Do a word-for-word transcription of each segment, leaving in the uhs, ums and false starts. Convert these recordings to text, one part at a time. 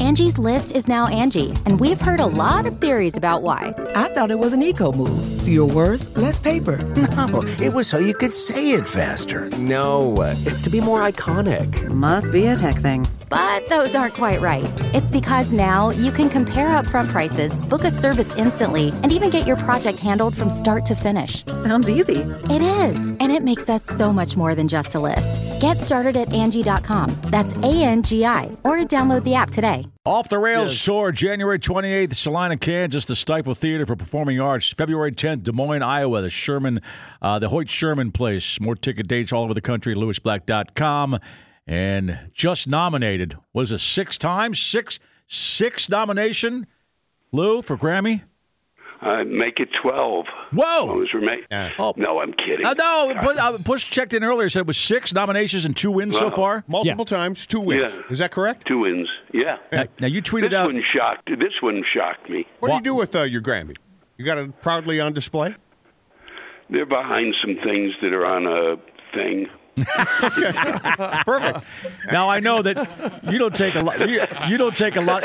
Angie's List is now Angie, and we've heard a lot of theories about why. I thought it was an eco move. Fewer words, less paper. No, it was so you could say it faster. No, it's to be more iconic. Must be a tech thing. But those aren't quite right. It's because now you can compare upfront prices, book a service instantly, and even get your project handled from start to finish. Sounds easy. It is, and it makes us so much more than just a list. Get started at Angie dot com. That's A N G I, or download the app today. Off the Rails Yes. Tour, January twenty-eighth, Salina, Kansas, the Stifel Theater for Performing Arts. February tenth, Des Moines, Iowa, the Sherman, uh, the Hoyt Sherman Place. More ticket dates all over the country, lewis black dot com. And just nominated, was it six times? Six, six nomination, Lou, for Grammy? Uh, make it twelve. Whoa! I was rema- Yeah. Oh. No, I'm kidding. Uh, no, Bush, uh, Bush checked in earlier, said it was six nominations and two wins so Wow. far. Multiple times, two wins. Yeah. Is that correct? Two wins. Yeah. Now, now you tweeted This out. one shocked. This one shocked me. What do Wha- you do with uh, your Grammy? You got it proudly on display? They're behind some things that are on a thing. Perfect. Now I know that you don't take a lot. You, you don't take a lot.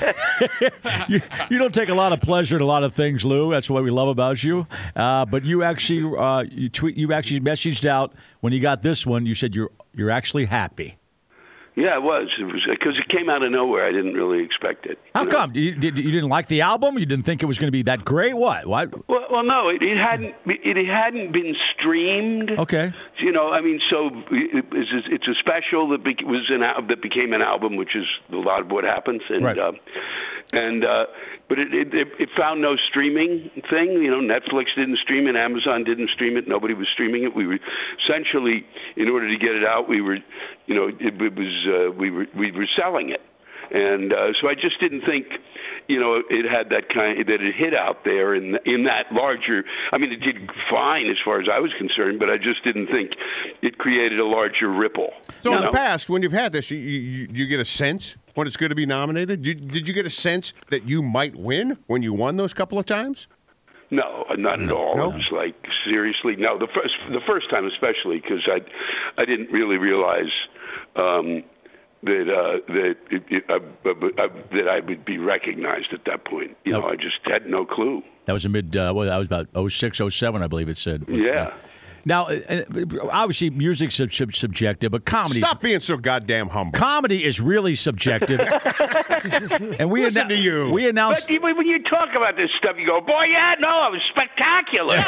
you, you don't take a lot of pleasure in a lot of things, Lou. That's what we love about you. Uh, but you actually, uh, you tweet, you actually messaged out when you got this one. You said you're you're actually happy. Yeah, it was. It was because it came out of nowhere. I didn't really expect it. How you know? come? You, did, you didn't like the album? You didn't think it was going to be that great? What? What? Well, well, no, it, it hadn't. It hadn't been streamed. Okay. You know, I mean, so it, it's, it's a special that be, was an al- that became an album, which is a lot of what happens. And Right. uh, and uh, but it, it it found no streaming thing. You know, Netflix didn't stream it, Amazon didn't stream it, nobody was streaming it. We were essentially, in order to get it out, we were, you know, it, it was uh, we were we were selling it. And uh, so I just didn't think, you know, it had that kind that it hit out there in in that larger. I mean, it did fine as far as I was concerned, but I just didn't think it created a larger ripple. So you in the know? past, when you've had this, you, you, you get a sense when it's going to be nominated? Did, did you get a sense that you might win when you won those couple of times? No, not at all. No? It was like, seriously, no. The first, the first time especially, because I, I didn't really realize um, that uh, that it, it, uh, uh, that I would be recognized at that point. You know, I just had no clue. That was a mid. Uh, well, that was about oh six, oh seven, I believe it said. Yeah. Now, uh, obviously, music's sub- sub- subjective, but comedy. Stop being so goddamn humble. Comedy is really subjective. And we Listen annou- to you. We announced. But you- when you talk about this stuff, you go, "Boy, yeah, no, it was spectacular."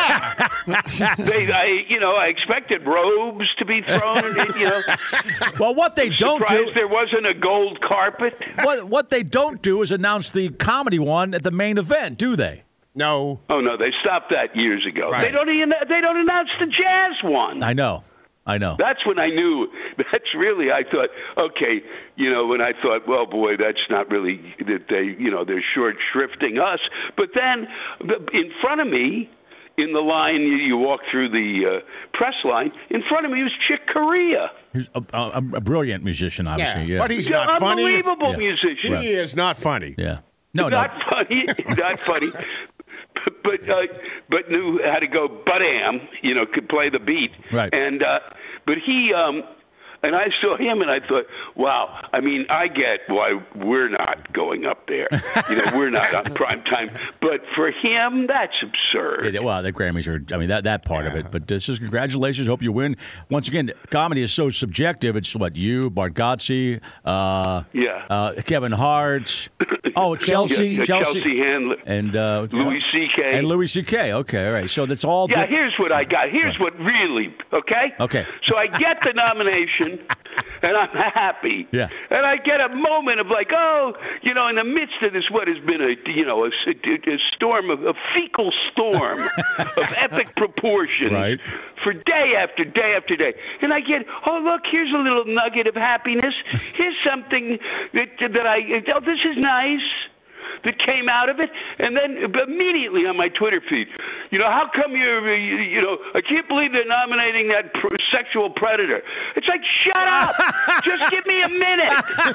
they, I, you know, I expected robes to be thrown. You know, Well, what they don't surprised do. there wasn't a gold carpet. What what they don't do is announce the comedy one at the main event, do they? No. Oh no, they stopped that years ago. Right. They don't even they don't announce the jazz one. I know, I know. That's when I knew. That's really. I thought, okay, you know, when I thought, well, boy, that's not really that they, you know, they're short shrifting us. But then, the- in front of me, in the line, you, you walk through the uh, press line. In front of me was Chick Corea. He's a, a, a brilliant musician, obviously. Yeah, But he's He's an not funny. unbelievable Yeah. musician. He is not funny. yeah. No, not no. funny, not funny. But but, uh, but knew how to go. But am you know could play the beat. Right. And uh, but he um, and I saw him and I thought, wow. I mean, I get why we're not going up there. You know, we're not on prime time. But for him, that's absurd. Yeah, well, the Grammys are, I mean, that, that part of it. But this is congratulations. Hope you win. Once again, comedy is so subjective. It's what, you, Bart Gotze, uh, Yeah. uh, Kevin Hart, oh, Chelsea, Yeah, yeah, Chelsea, Chelsea Handler, and uh, Louis C K And Louis C K Okay, all right. So that's all. Yeah, di- here's what I got. Here's what really, okay? Okay. So I get the nomination, and I'm happy. Yeah. And I get a moment of like, oh, you know, in the midst of this, what has been a, you know, a, a storm, of, a fecal storm of epic proportions Right. for day after day after day. And I get, oh, look, here's a little nugget of happiness. Here's something that, that I, oh, this is nice. That came out of it, and then immediately on my Twitter feed, you know, how come you're, you, you know, I can't believe they're nominating that pr- sexual predator. It's like, shut up, just give me a minute.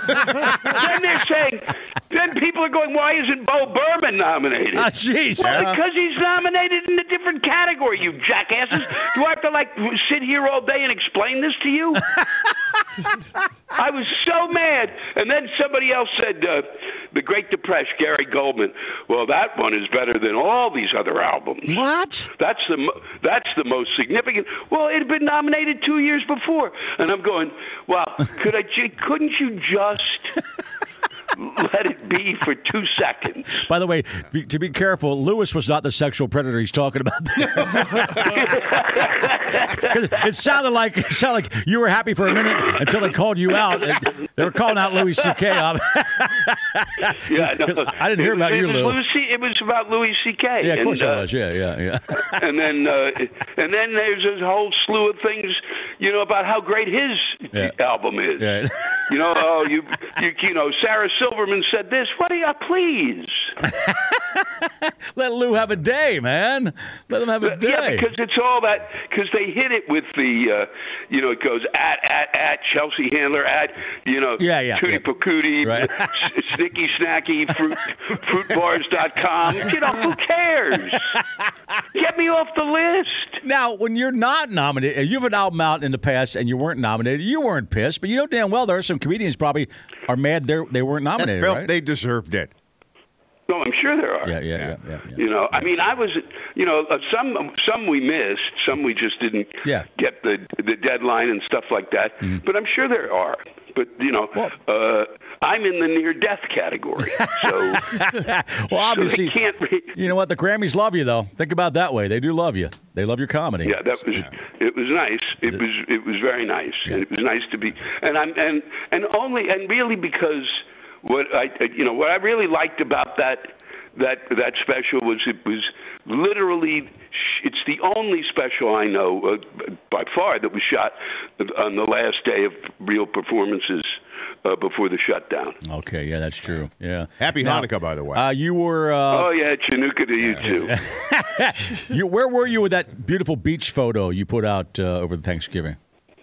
Then they're saying, then people are going, why isn't Bo Berman nominated? Ah, jeez. Well, Yeah. because he's nominated in a different category, you jackasses. Do I have to, like, sit here all day and explain this to you? I was so mad. And then somebody else said, uh, The Great Depression, Gary Goldman. Well, that one is better than all these other albums. What? That's the mo- that's the most significant. Well, it had been nominated two years before, and I'm going, wow. Could I? Couldn't you just let it be for two seconds? By the way, be, to be careful, Lewis was not the sexual predator he's talking about there. it sounded like it sounded like you were happy for a minute until they called you out. They were calling out Louis C K Yeah, no, I didn't hear it about was, you, it Lou. Was Louis C, it was about Louis C K Yeah, of course and, it uh, was. Yeah, yeah, yeah. and then uh, and then there's a whole slew of things, you know, about how great his Yeah. album is. Yeah. You know, oh, you, you, you know, Sarah Silverman said this. What do you, please? Let Lou have a day, man. Let him have a day. Yeah, because it's all that, because they hit it with the, uh, you know, it goes at, at, at Chelsea Handler, at, you know, Yeah, yeah, Tootie yeah. Pakootie, Right. Snicky Snacky, fruit, fruit bars dot com. You know, who cares? Get me off the list. Now, when you're not nominated, you have an album out in the past and you weren't nominated, you weren't pissed, but you know damn well there are some comedians probably are mad they they weren't That nominated, felt right? they deserved it. No, I'm sure there are. Yeah, yeah, yeah, yeah, yeah. You know, I mean, I was, you know, uh, some some we missed, some we just didn't Yeah. get the the deadline and stuff like that. Mm-hmm. But I'm sure there are. But you know, Well- uh, I'm in the near death category, so Well, obviously, so they can't. Re- you know what? The Grammys love you, though. Think about it that way. They do love you. They love your comedy. Yeah, that was it. Was nice. It was it was very nice, and it was nice to be. And I'm and and only and really because what I you know what I really liked about that that that special was it was literally it's the only special I know uh, by far that was shot on the last day of real performances uh, before the shutdown. Okay, yeah, that's true. Yeah. Happy Now, Hanukkah, by the way. Uh, you were. Uh, Oh yeah, Chinooka to you too. you, where were you with that beautiful beach photo you put out uh, over the Thanksgiving?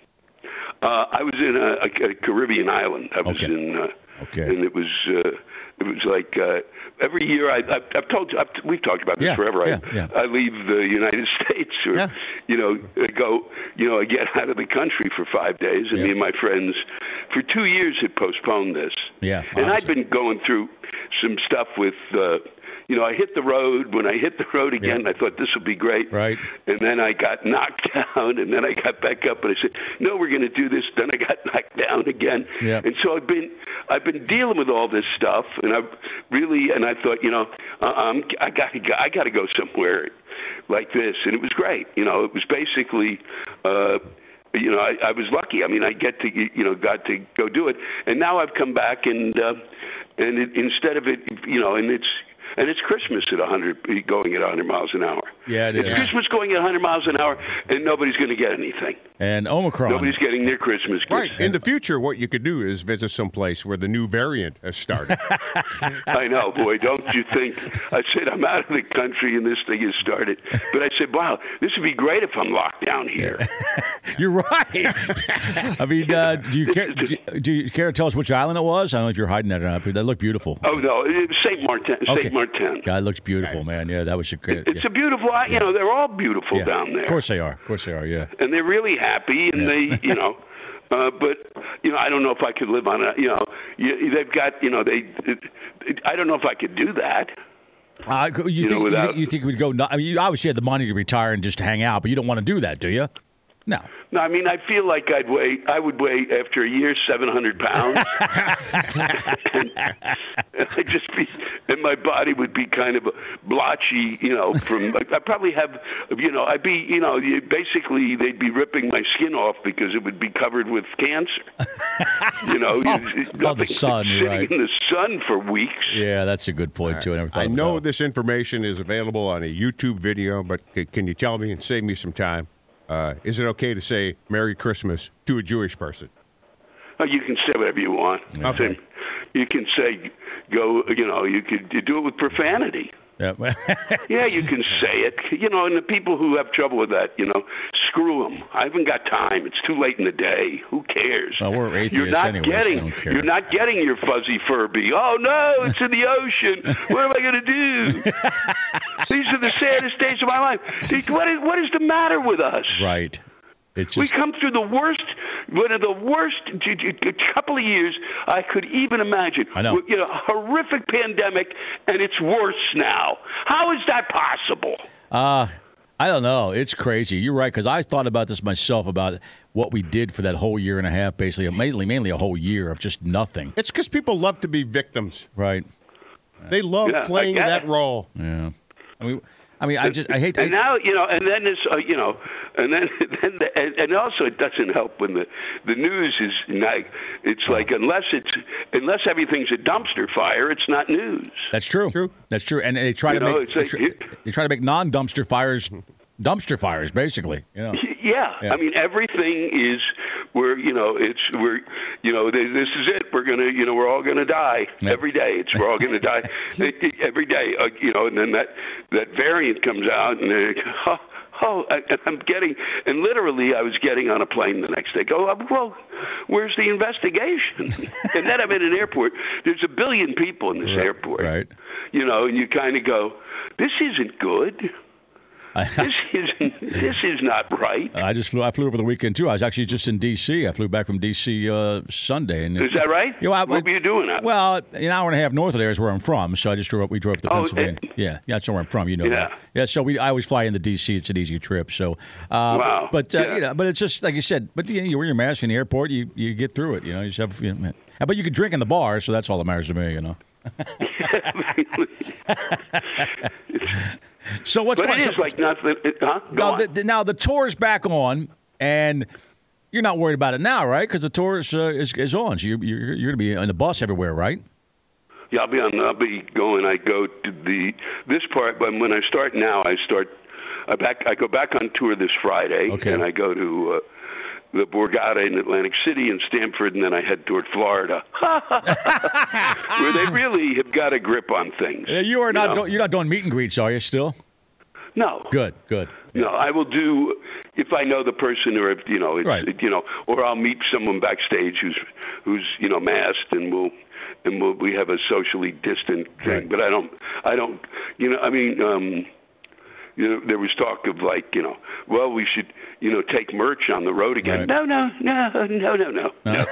Uh, I was in a, a, a Caribbean island. I was Okay. in, uh, Okay. and it was uh, it was like uh, every year. I, I, I've told you, I've, we've talked about this Yeah, forever. yeah, I, yeah. I leave the United States, or Yeah. you know, go, you know, I get out of the country for five days, and Yeah. me and my friends, for two years, had postponed this. Yeah, and I'd obviously. been going through some stuff with. Uh, You know, I hit the road. When I hit the road again, Yeah. I thought this would be great. Right. And then I got knocked down, and then I got back up, and I said, "No, we're going to do this." Then I got knocked down again. Yeah. And so I've been, I've been dealing with all this stuff, and I've really, and I thought, you know, uh, I'm, I got to, go, I got to go somewhere like this, and it was great. You know, it was basically. Uh, You know, I, I was lucky. I mean, I get to, you know, got to go do it, and now I've come back, and uh, and it, instead of it, you know, and it's and it's Christmas at one hundred, going at one hundred miles an hour. Yeah, it it's is. Christmas going at one hundred miles an hour, and nobody's going to get anything. And Omicron. Nobody's getting their Christmas gifts. Right. In the future, what you could do is visit some place where the new variant has started. I know, boy, don't you think? I said, I'm out of the country and this thing has started. But I said, wow, this would be great if I'm locked down here. You're right. I mean, uh, do you care? Do you, do you care to tell us which island it was? I don't know if you're hiding that or not. But that looked beautiful. Oh, no, it was Saint Martin. Okay. Saint Martin. God, it looks beautiful, man. Yeah, that was a great. It's yeah. a beautiful, you know, they're all beautiful Yeah. down there. Of course they are. Of course they are. Yeah. And they're really happy, and Yeah. they, you know, uh, but you know, I don't know if I could live on a, you know, you, they've got, you know, they, it, it, I don't know if I could do that. Uh, you, You think know, you, without- think you think we'd go? I mean, you obviously had the money to retire and just hang out, but you don't want to do that, do you? No. No, I mean, I feel like I'd weigh, I would weigh after a year seven hundred pounds, and, and I'd just be, and my body would be kind of blotchy, you know. From I probably have, you know, I'd be, you know, you, basically they'd be ripping my skin off because it would be covered with cancer. You know, Oh, you- oh, the sun, sitting you're right. in the sun for weeks. Yeah, that's a good point too. I never thought I of know that. this information is available on a YouTube video, but c- can you tell me and save me some time? Uh, is it okay to say Merry Christmas to a Jewish person? Oh, you can say whatever you want. Okay. You can say, go, you know, you could you do it with profanity. Yeah. Yeah, you can say it. You know, and the people who have trouble with that, you know, screw them. I haven't got time. It's too late in the day. Who cares? Well, we're atheists you're not anyway, so getting, I don't care. You're not getting your fuzzy Furby. Oh, no, it's in the ocean. What am I going to do? These are the saddest days of my life. What is, what is the matter with us? Right. It's we just, come through the worst, one of the worst t- t- t- couple of years I could even imagine. I know. You know, horrific pandemic, and it's worse now. How is that possible? uh, I don't know. It's crazy. You're right, because I thought about this myself, about what we did for that whole year and a half, basically, mainly, mainly a whole year of just nothing. It's because people love to be victims. Right. They love Yeah, playing I get that it. role. Yeah. I mean, I mean, I just, I hate. And I, now, you know, and then this, uh, you know, and then, then the, and, and also it doesn't help when the, the news is like, it's like unless it's unless everything's a dumpster fire, it's not news. That's true. True. That's true. And they try You to know, make it's they, like- try, they try to make non-dumpster fires dumpster fires, basically. You know. Yeah. Yeah. I mean, everything is we're you know it's we're you know th- this is it. We're gonna you know we're all gonna die Yeah. every day. It's we're all gonna die every day. Uh, you know, and then that that variant comes out, and they're, oh, oh, and I'm getting and literally I was getting on a plane the next day. Go, well, where's the investigation? And then I'm in an airport. There's a billion people in this Right, airport. right. You know, and you kind of go, this isn't good. This isn't. This is not right. I just flew. I flew over the weekend too. I was actually just in D C. I flew back from D C uh, Sunday. And Is that right? You know, I, what were you doing? Out? Well, an hour and a half north of there is where I'm from. So I just drove up. We drove up to Oh, Pennsylvania. it- yeah, yeah, that's where I'm from. You know Yeah. that. Yeah. So we. I always fly into D C. It's an easy trip. So. Uh, Wow. But uh, Yeah. you know, but it's just like you said. But you, know, you wear your mask in the airport. You you get through it. You know. You just have. You know, but you can drink in the bar, so that's all that matters to me. You know. So what's But going it so, is like nothing. It, huh? Go now, on. the, the, now the tour's back on, and you're not worried about it now, right? Because the tour is, uh, is is on. So you're you're, you're going to be on the bus everywhere, right? Yeah, I'll be on. I'll be going. I go to the this part, but when I start now, I start. I back. I go back on tour this Friday, Okay. and I go to uh, the Borgata in Atlantic City and Stamford, and then I head toward Florida, where they really have got a grip on things. Uh, you are not. know? Do, you're not doing meet and greets, are you? Still? No. Good. Good. No, I will do if I know the person, or if you know, it's, Right. you know, or I'll meet someone backstage who's who's you know masked, and we'll and we'll, we have a socially distant thing. Right. But I don't, I don't, you know, I mean, um, you know, there was talk of like, you know, well, we should, you know, take merch on the road again. Right. No, no, no, no, no, no. no.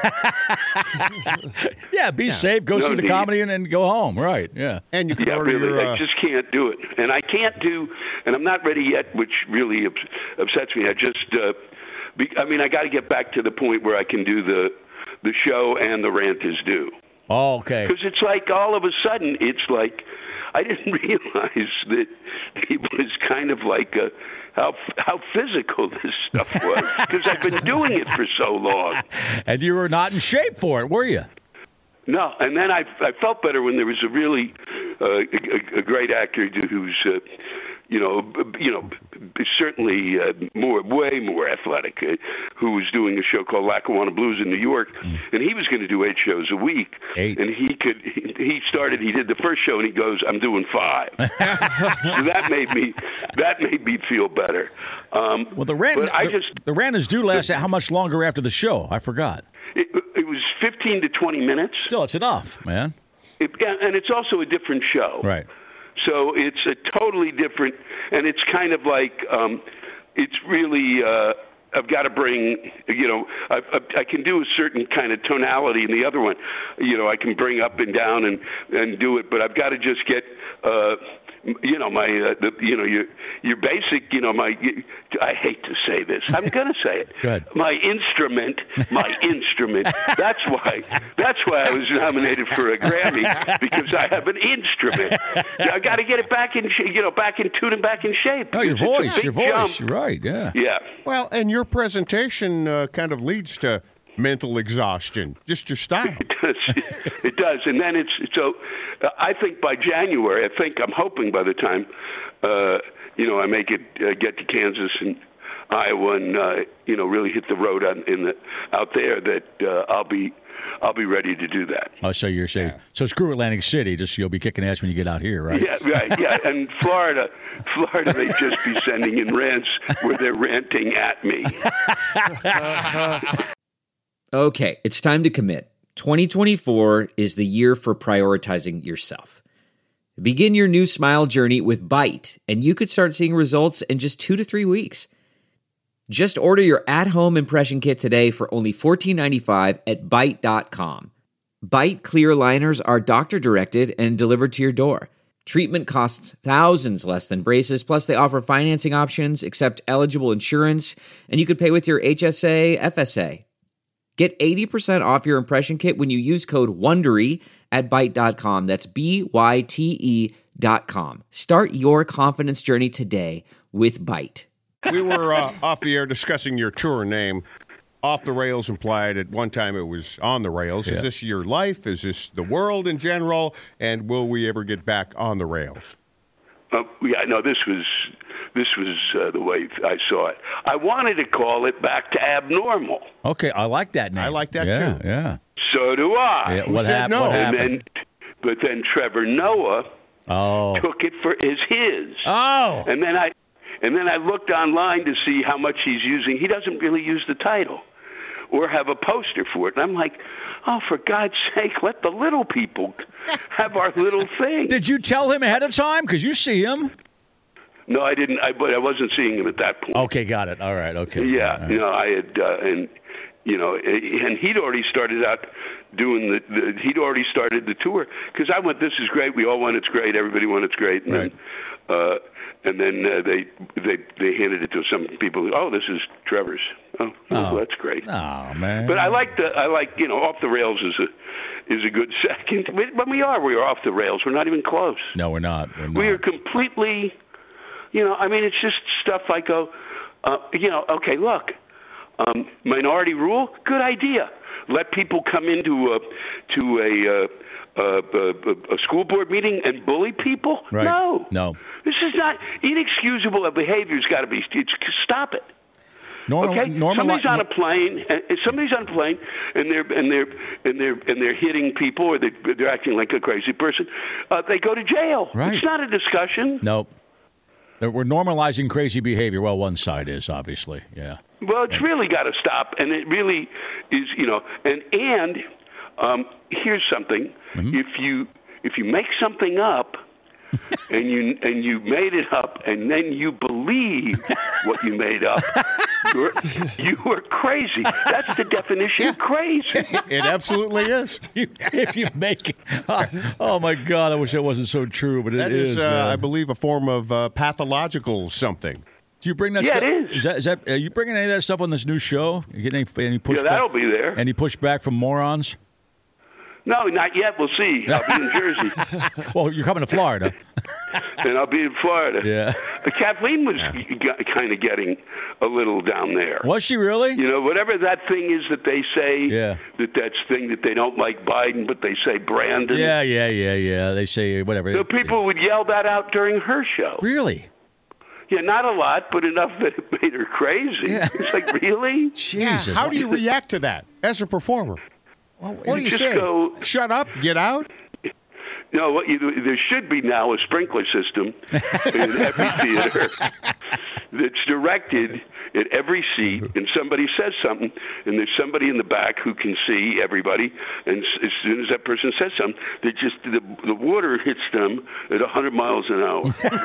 Yeah. Be safe. Go No see the need. comedy and then go home. Right. Yeah. And you can Yeah, order really, your, I uh, just can't do it, and I can't do, and I'm not ready yet, which really ups- upsets me. I just, uh, be, I mean, I got to get back to the point where I can do the, the show and the rant is due, Oh, okay. because it's like all of a sudden, it's like I didn't realize that it was kind of like a, how how physical this stuff was, because I've been doing it for so long. And you were not in shape for it, were you? No, and then I I felt better when there was a really uh, a, a great actor who's uh, you know b- you know certainly uh, more way more athletic, uh, who was doing a show called Lackawanna Blues in New York, mm. and he was going to do eight shows a week, eight. and he could he, he started he did the first show and he goes, I'm doing five. So that made me that made me feel better. Um, Well, the rant. but I the, just the rant is due last. How much longer after the show? I forgot. it, it was fifteen to twenty minutes. Still, it's enough, man. It, and it's also a different show. Right. So it's a totally different, and it's kind of like, um, it's really, uh, I've got to bring, you know, I, I, I can do a certain kind of tonality in the other one. You know, I can bring up and down and, and do it, but I've got to just get, uh, you know, my, uh, the, you know, your, your basic, you know, my, I hate to say this. I'm going to say it. Go ahead. My instrument, my instrument. That's why, that's why I was nominated for a Grammy, because I have an instrument. I got to get it back in, sh- you know, back in tune and back in shape. Oh, your because it's a voice, big your voice. jump. You're right. Yeah. Yeah. well, and your presentation uh, kind of leads to mental exhaustion, just your style. It does. It does. And then it's so. Uh, I think by January, I think I'm hoping by the time, uh, you know, I make it uh, get to Kansas and Iowa and uh, you know really hit the road on, in the out there, that uh, I'll be I'll be ready to do that. Oh, so you're saying so? Screw Atlantic City. Just you'll be kicking ass when you get out here, right? Yeah, right. Yeah, and Florida, Florida, they just be sending in rants where they're ranting at me. Okay, it's time to commit. twenty twenty-four is the year for prioritizing yourself. Begin your new smile journey with Byte, and you could start seeing results in just two to three weeks. Just order your at-home impression kit today for only fourteen ninety-five at Byte dot com. Byte clear liners are doctor-directed and delivered to your door. Treatment costs thousands less than braces, plus they offer financing options, accept eligible insurance, and you could pay with your H S A, F S A. Get eighty percent off your impression kit when you use code WONDERY at Byte dot com. That's B Y T E dot com. Start your confidence journey today with Byte. We were uh, off the air discussing your tour name. Off the Rails implied at one time it was on the rails. Yeah. Is this your life? Is this the world in general? And will we ever get back on the rails? Uh, yeah, no, this was this was uh, the way I saw it. I wanted to call it Back to Abnormal. Okay, I like that name. I like that yeah, too. Yeah. So do I. yeah. What, said hap- no? what and happened? then, but then Trevor Noah Oh. took it for as his. Oh. And then I, and then I looked online to see how much he's using. He doesn't really use the title, or have a poster for it. And I'm like, oh, for God's sake, let the little people have our little thing. Did you tell him ahead of time? Because you see him. No, I didn't. I, but I wasn't seeing him at that point. Okay, got it. All right, okay. Yeah, All right. you know, I had, uh, and you know, and he'd already started out doing the. the he'd already started the tour because I went. This is great. We all went. It's great. Everybody went. It's great. And Right. then, uh, and then uh, they they they handed it to some people. Oh, this is Trevor's. Oh, well, that's great. Oh man. But I like the. I like you know, off the rails is a is a good second. When we are, we are off the rails. We're not even close. No, we're not. We're not. We are completely. You know, I mean, it's just stuff I go, uh, you know, okay, look, um, minority rule, good idea. Let people come into a to a, uh, a, a, a school board meeting and bully people? Right. No. No. This is not inexcusable behavior's got to be. It's, stop it. Normal, Okay, normal, somebody's on a plane. And somebody's on a plane, and they're and they're and they're and they're hitting people, or they, they're acting like a crazy person. Uh, they go to jail. Right. It's not a discussion. Nope. We're normalizing crazy behavior. Well, one side is, obviously. Yeah. Well, it's really got to stop, and it really is, you know. And and um, here's something: Mm-hmm. if you if you make something up, and you and you made it up, and then you believe what you made up, you're, you are crazy. That's the definition of crazy. It absolutely is. You, if you make it. Oh, my God. I wish that wasn't so true, but it That is. is, uh, man. I believe, a form of uh, pathological something. Do you bring that Yeah, stuff? it is. Is that, is that, are you bringing any of that stuff on this new show? You getting any, any pushback? Yeah, that'll be there. Any pushback from morons? No, not yet. We'll see. I'll be in Jersey, Well, you're coming to Florida. and I'll be in Florida. Yeah. But Kathleen was kind of getting a little down there. Was she really? You know, whatever that thing is that they say, Yeah. that that's thing that they don't like Biden, but they say Brandon. Yeah, yeah, yeah, yeah. They say whatever. The people would yell that out during her show. Really? Yeah, not a lot, but enough that it made her crazy. Yeah. It's like, really? Jesus. How do you react to that as a performer? What do you just say? go- Shut up, get out? No, what you, there should be now a sprinkler system in every theater that's directed at every seat, and somebody says something, and there's somebody in the back who can see everybody, and s- as soon as that person says something, they just the, the water hits them at one hundred miles an hour.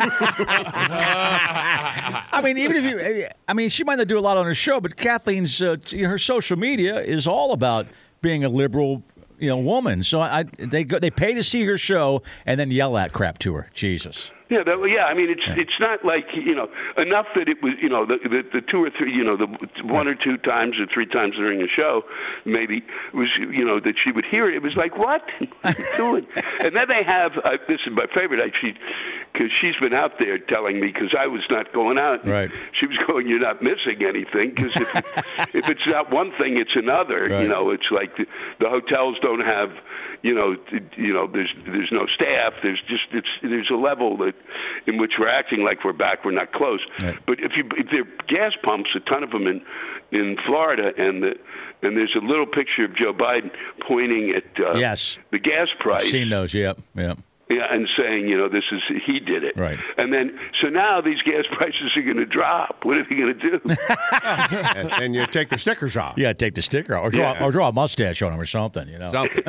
I mean, even if you, I mean, she might not do a lot on her show, but Kathleen's, uh, her social media is all about being a liberal, you know, woman. So I, they go, they pay to see her show and then yell at crap to her. Jesus. Yeah, that, yeah. I mean, it's it's not like, you know, enough that it was, you know, the the, the two or three, you know, the one or two times or three times during the show, maybe was, you know, that she would hear it. It was like, what? What are you doing? And then they have uh, this is my favorite actually, because she's been out there telling me, because I was not going out. Right. She was going, you're not missing anything, because if, if it's not one thing, it's another. Right. You know, it's like the, the hotels don't have, you know, you know, there's there's no staff. There's just it's there's a level that in which we're acting like we're back. We're not close. Right. But if you if there are gas pumps, a ton of them in in Florida, and the and there's a little picture of Joe Biden pointing at uh, Yes. the gas price. I've seen those. Yep. Yep. Yeah, and saying, you know, this is, he did it. Right. And then, so now these gas prices are going to drop. What are they going to do? and, and you take the stickers off. Yeah, take the sticker off. Or draw, Yeah. or draw a mustache on him or something, you know. Something.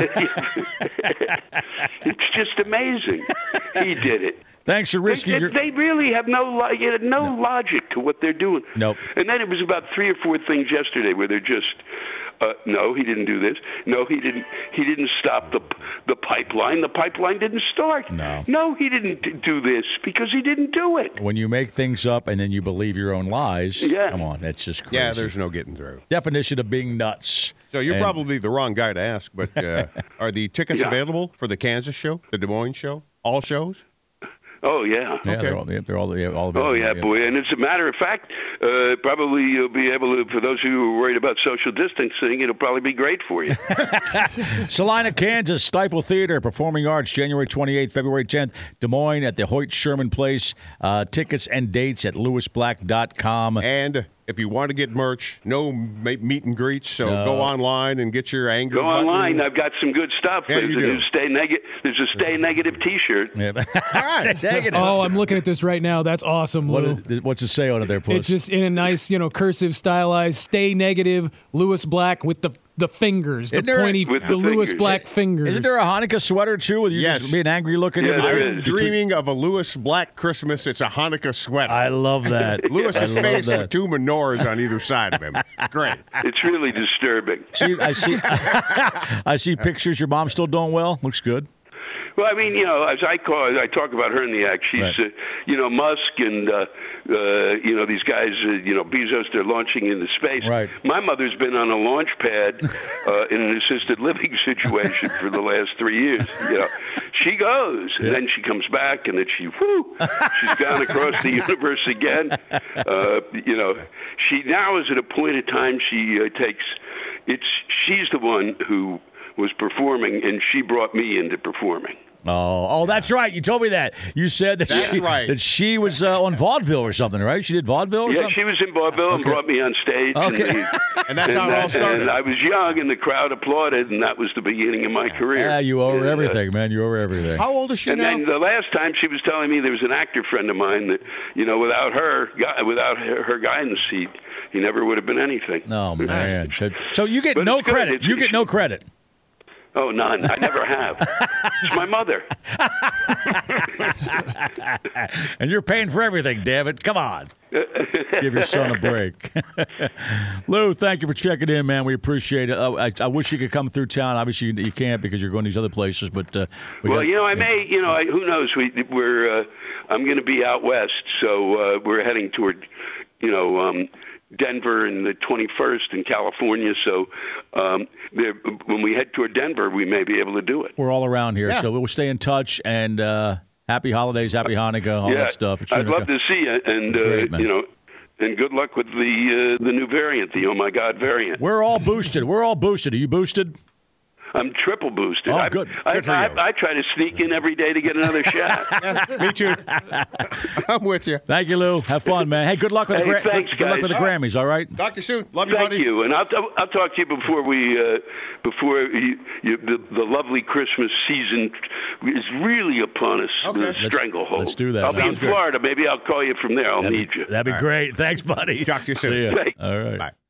It's just amazing. He did it. Thanks for risking They, your... they really have no lo- you know, no, No. logic to what they're doing. Nope. And then it was about three or four things yesterday where they're just, uh, no, he didn't do this. No, he didn't. He didn't stop the the pipeline. The pipeline didn't start. No. No, he didn't d- do this because he didn't do it. When you make things up and then you believe your own lies, Yeah. come on, that's just crazy. Yeah, there's no getting through. Definition of being nuts. So you're And- probably the wrong guy to ask, but uh, are the tickets Yeah. available for the Kansas show, the Des Moines show, all shows? Oh yeah. Yeah, Okay. they're all, they're all, yeah, all Oh available, yeah, boy! And as a matter of fact, uh, probably you'll be able to. For those of you who are worried about social distancing, it'll probably be great for you. Salina, Kansas, Stifle Theater, Performing Arts, January twenty-eighth, February tenth, Des Moines at the Hoyt Sherman Place. Uh, tickets and dates at lewis black dot com. And if you want to get merch, no ma- meet and greets, so No. go online and get your angry Go button. online. I've got some good stuff. Yeah, there's you a do. new stay negative. There's a stay negative T-shirt. Yeah. All right. Negative. Oh, I'm looking at this right now. That's awesome, Lou. What, what's it say on it there, Puss? It's just in a nice, you know, cursive, stylized, stay negative, Lewis Black with the the fingers, the Isn't there a- pointy, With the, the Lewis fingers. Black fingers. Isn't there a Hanukkah sweater, too, with you Yes. just being angry looking Yeah, at there it? is. Dreaming of a Lewis Black Christmas, it's a Hanukkah sweater. I love that. Lewis's I love face that. with two menorahs on either side of him. Great. It's really disturbing. See, I see. I see pictures. Your mom's still doing well. Looks good. Well, I mean, you know, as I call, I talk about her in the act. She's, Right. uh, you know, Musk and, uh, uh, you know, these guys, uh, you know, Bezos, they're launching into space. Right. My mother's been on a launch pad uh, in an assisted living situation for the last three years. You know, she goes, and then she comes back, and then she, whoo, she's gone across the universe again. Uh, you know, she now is at a point of time she uh, takes, it's, she's the one who was performing, and she brought me into performing. Oh, oh, that's right. You told me that. You said that That's she right. that she was uh, on vaudeville or something, right? She did vaudeville or Yeah, something. she was in vaudeville and Okay. brought me on stage. Okay. And, they- And that's how it all that- started. And I was young, and the crowd applauded, and that was the beginning of my career. Yeah, you owe her And, uh, everything, man. You owe her everything. How old is she And now? then the last time she was telling me there was an actor friend of mine that, you know, without her, gu- without her, her guidance, he he never would have been anything. Oh man. So, so you get But no it's good. credit. It's- You get no credit. Oh, none. I never have. It's my mother. And you're paying for everything, damn it. Come on. Give your son a break. Lou, thank you for checking in, man. We appreciate it. Uh, I, I wish you could come through town. Obviously, you, you can't because you're going to these other places. But uh, we Well, got- you know, I may, you know, I, who knows? We, we're, uh, I'm going to be out west, so uh, we're heading toward, you know, um, Denver and the twenty-first in California. So um, there, when we head toward Denver, we may be able to do it. we're all around here, Yeah. so we'll stay in touch. And uh, happy holidays, happy Hanukkah, all yeah, that stuff. It's I'd sure love to see you, and Great, uh, man. you know, and good luck with the uh, the new variant, the Oh My God variant. We're all boosted. We're all boosted. Are you boosted? I'm triple boosted. Oh, I, good. I, Good for I, you. I, try to sneak in every day to get another shot. Yeah, me too. I'm with you. Thank you, Lou. Have fun, man. Hey, good luck with Hey, the Gra- thanks, good, good luck guys. with the Grammys. All right. Talk to you soon. Love you, Thank buddy. you, and I'll, I'll talk to you before we uh, before you, you, the, the lovely Christmas season is really upon us. Okay. The Let's- stranglehold. let's do that, I'll man. be in Sounds good. Florida. Maybe I'll call you from there. I'll That'd need be, you. that'd be great. Thanks, buddy. Talk to you soon. See ya. Thanks. All right. Bye.